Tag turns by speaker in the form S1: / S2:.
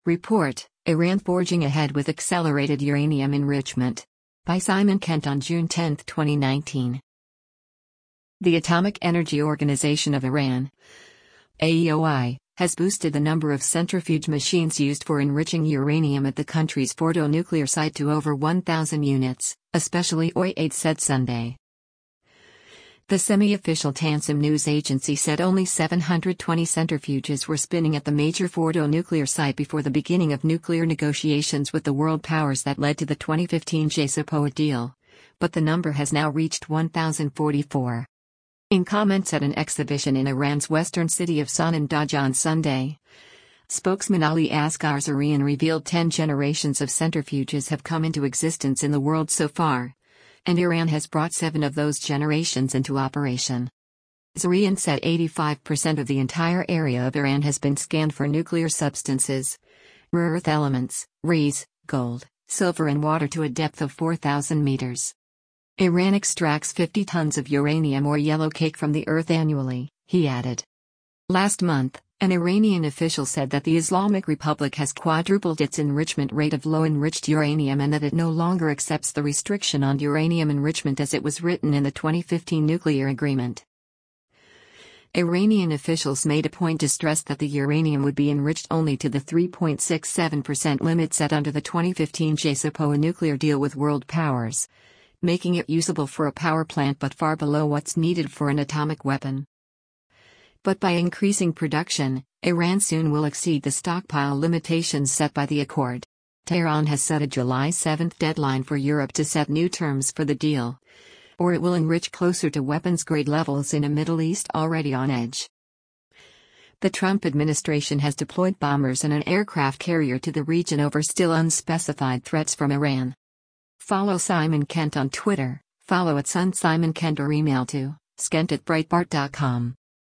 S1: Report, Iran forging ahead with accelerated uranium enrichment. By Simon Kent on June 10, 2019. The Atomic Energy Organization of Iran, AEOI, has boosted the number of centrifuge machines used for enriching uranium at the country's Fordo nuclear site to over 1,000 units, especially OI-8 said Sunday. The semi-official Tansim news agency said only 720 centrifuges were spinning at the major Fordo nuclear site before the beginning of nuclear negotiations with the world powers that led to the 2015 JCPOA deal, but the number has now reached 1,044. In comments at an exhibition in Iran's western city of Sanand Dajah on Sunday, spokesman Ali Asghar Zarian revealed 10 generations of centrifuges have come into existence in the world so far, and Iran has brought 7 of those generations into operation. Zarian said 85% of the entire area of Iran has been scanned for nuclear substances, rare earth elements, Rs, gold, silver and water to a depth of 4,000 meters. Iran extracts 50 tons of uranium or yellow cake from the earth annually, he added. Last month, an Iranian official said that the Islamic Republic has quadrupled its enrichment rate of low-enriched uranium and that it no longer accepts the restriction on uranium enrichment as it was written in the 2015 nuclear agreement. Iranian officials made a point to stress that the uranium would be enriched only to the 3.67% limit set under the 2015 JCPOA nuclear deal with world powers, making it usable for a power plant but far below what's needed for an atomic weapon. But by increasing production, Iran soon will exceed the stockpile limitations set by the accord. Tehran has set a July 7 deadline for Europe to set new terms for the deal, or it will enrich closer to weapons-grade levels in a Middle East already on edge. The Trump administration has deployed bombers and an aircraft carrier to the region over still unspecified threats from Iran. Follow Simon Kent on Twitter, follow @SunSimonKent or email to skent@breitbart.com.